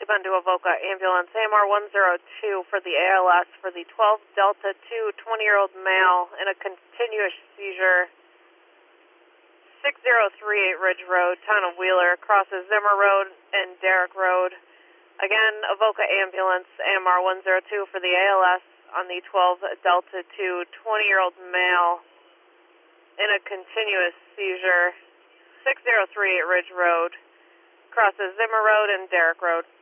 on to Avoca Ambulance, AMR 102 for the ALS for the 12 Delta 2 20-year-old male in a continuous seizure, 6038 Ridge Road, town of Wheeler, crosses Zimmer Road and Derrick Road. Again, Avoca Ambulance, AMR 102 for the ALS on the 12 Delta 2 20-year-old male in a continuous seizure, 6038 Ridge Road, crosses Zimmer Road and Derrick Road.